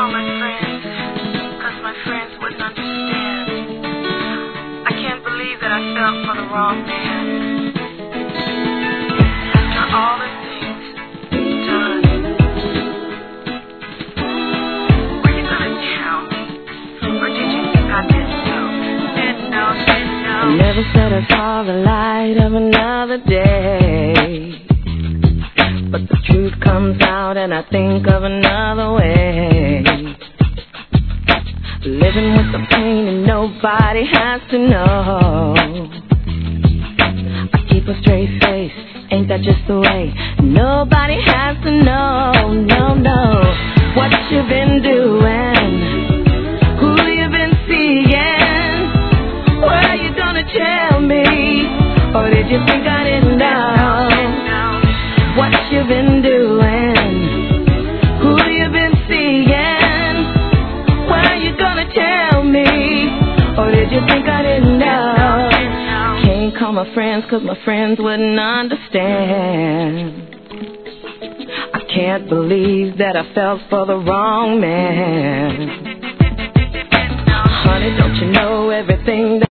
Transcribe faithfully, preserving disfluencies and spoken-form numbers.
call my friends, cause my friends wouldn't understand. I can't believe that I fell for the wrong man. After all the things you've done, were you gonna tell me? Or did you think I didn't know? Didn't know, didn't know. I never said I saw the light of another day, but the truth comes out and I think of another way. Living with the pain and nobody has to know. I keep a straight face, ain't that just the way? Nobody has to know, no, no. What you been doing? Who you been seeing? Were you gonna tell me? Or did you think I didn't know? What you been doing? Who you been seeing? Were you gonna tell me? Or did you think I didn't know? Can't call my friends cause my friends wouldn't understand. I can't believe that I fell for the wrong man. Honey, don't you know everything that